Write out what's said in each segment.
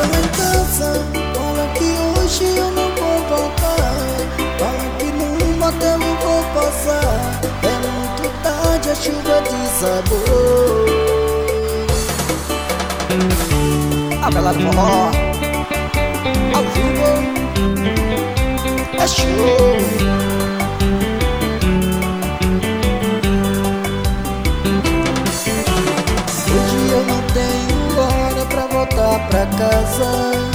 lá em casa, fala que hoje eu não vou voltar. Fala que no motel eu vou passar. É muito tarde, a chuva desabou. A Bela do Forró, ao vivo, é show. Hoje eu não tenho hora pra voltar pra casa.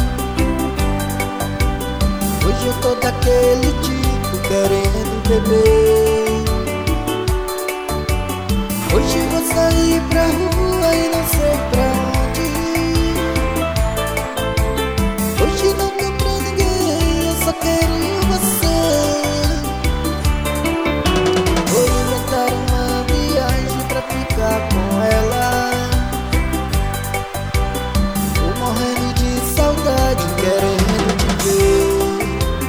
Hoje eu tô daquele tipo querendo beber. Hoje vou sair pra rua e não sei pra onde ir. Hoje não tô pra ninguém, eu só quero você. Vou inventar uma viagem pra ficar com ela. Tô morrendo de saudade, querendo te ver.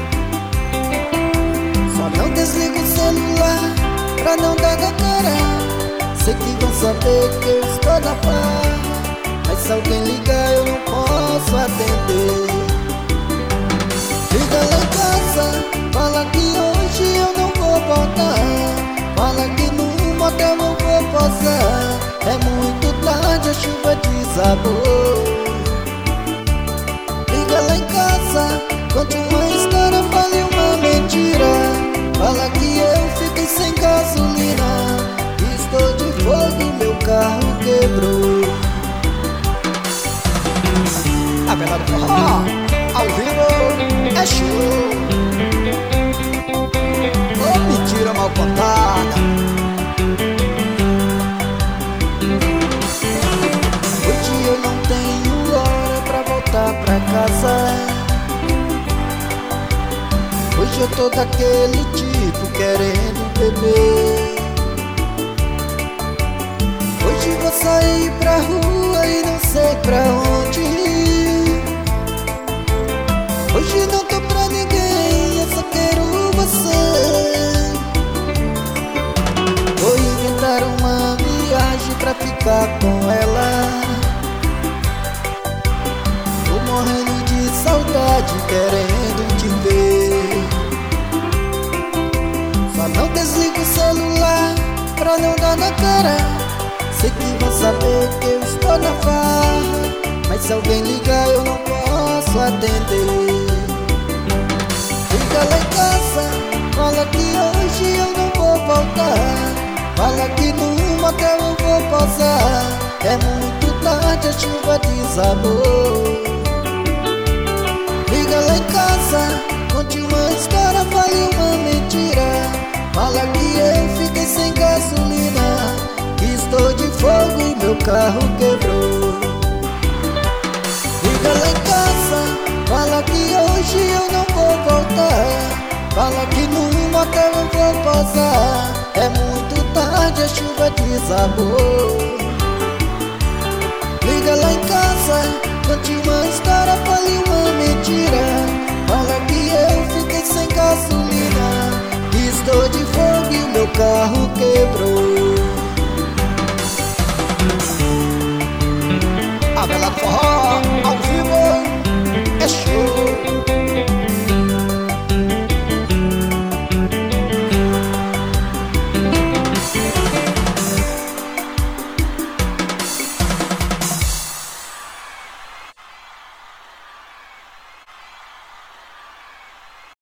Só não desliga o celular pra não dar na cara. Sei que vão saber que eu estou na farra, mas se alguém ligar eu não posso atender. Liga lá em casa, fala que hoje eu não vou voltar. Fala que no motel eu vou posar. É muito tarde, a chuva desabou. Liga lá em casa, conte uma história, fale uma mentira. Fala que eu fiquei sem gasolina. Estou de fogo e meu carro quebrou. A Bela do Forró, ao vivo, é show. Oh, mentira mal contada. Hoje eu não tenho hora pra voltar pra casa. Hoje eu tô daquele tipo querendo beber. Hoje vou sair pra rua e não sei pra onde ir. Hoje não tô pra ninguém, eu só quero você. Vou inventar uma viagem pra ficar com ela. Tô morrendo de saudade, querendo te ver. Só não desliga o celular pra não dar na cara. Sei que vão saber que eu estou na farra, mas se alguém ligar eu não posso atender. Liga lá em casa, fala que hoje eu não vou voltar. Fala que no motel eu vou posar. É muito tarde, a chuva desabou. Liga lá em casa, conte uma história, fale uma mentira. Fala que eu fiquei sem gasolina. Estou de fogo e meu carro quebrou. Liga lá em casa, fala que hoje eu não vou voltar. Fala que no motel eu vou posar. É muito tarde, a chuva desabou. Liga lá em casa, conte uma história, fale uma mentira. Fala que eu fiquei sem gasolina. Estou de fogo e meu carro quebrou. A Bela do Forró,